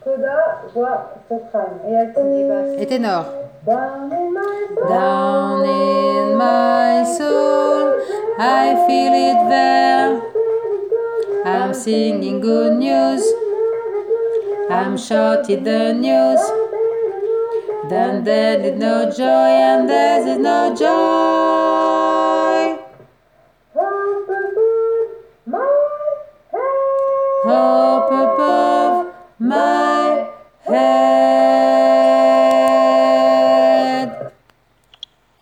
Coda, voix, soprano. Et alto. Et ténor. Down in my soul. Down in my soul, I feel it there. I'm singing good news. I'm shouting the news. Then there is no joy and there is no joy. Hope above my